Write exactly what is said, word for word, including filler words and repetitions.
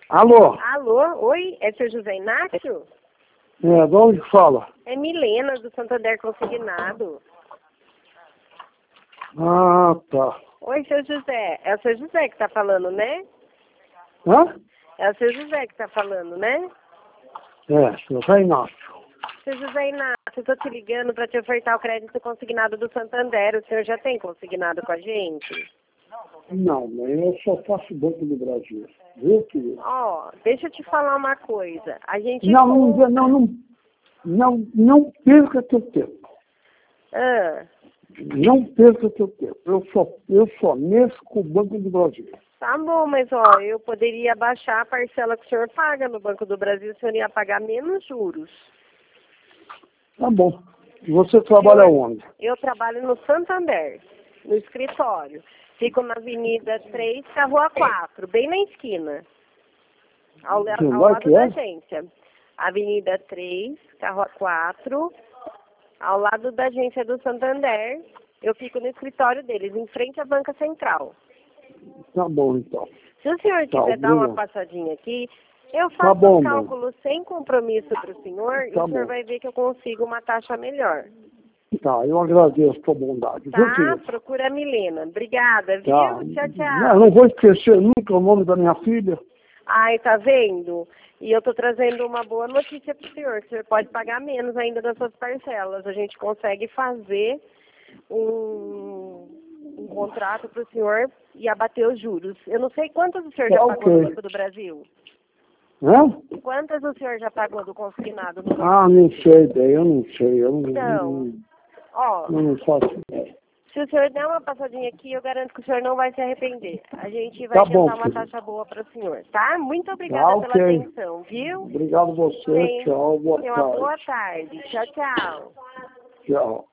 Alô? Alô, oi, é o senhor José Inácio? É, de onde que fala? É Milena, do Santander Consignado. Ah, tá. Oi, seu José. É o seu José que tá falando, né? Hã? É o seu José que tá falando, né? É, José Inácio. Seu José Inácio, eu tô te ligando para te ofertar o crédito consignado do Santander. O senhor já tem consignado com a gente? Não, mas eu só faço Banco do Brasil. Viu, querido? Ó, deixa eu te falar uma coisa. A gente... Não, não, não, não, não, não perca teu tempo. Ah, Não perca teu tempo. Eu só, eu só mexo com o Banco do Brasil. tá bom, mas ó, eu poderia baixar a parcela que o senhor paga no Banco do Brasil, o senhor ia pagar menos juros. Tá bom. Você trabalha Senhor, onde? eu trabalho no Santander, no escritório. Fico na Avenida três, com a Rua quatro, bem na esquina, ao, la- Que ao lugar lado que da é? agência. Avenida três, com a Rua quatro, ao lado da agência do Santander. Eu fico no escritório deles, em frente à Banca Central. Tá bom, então. Se o senhor Tá, quiser dar uma obrigado. passadinha aqui, eu Tá faço bom, os mãe. cálculos sem compromisso para o senhor e Tá o senhor bom. vai ver que eu consigo uma taxa melhor. Tá, eu agradeço a tua bondade. Viu, Tá? querido? Procura a Milena. Obrigada, viu? Tá. Tchau, Não, tchau. não vou esquecer nunca o nome da minha filha. Ai, tá vendo? E eu tô trazendo uma boa notícia pro senhor, que o senhor pode pagar menos ainda das suas parcelas. A gente consegue fazer um, um contrato pro senhor e abater os juros. Eu não sei quantas o senhor Tá já pagou no ok. Banco do Brasil. Hã? Quantas o senhor já pagou do consignado no Banco Ah, do não Brasil? sei, bem, eu não sei. Eu não, Então, não, ó, eu não faço ideia. se o senhor der uma passadinha aqui, eu garanto que o senhor não vai se arrepender. A gente vai Tá bom, tentar uma querido. taxa boa para o senhor, tá? Muito obrigada Tá pela ok. atenção, viu? Obrigado a você. Tenha Tchau, boa tenha uma boa tarde. tarde. Tchau, tchau. Tchau.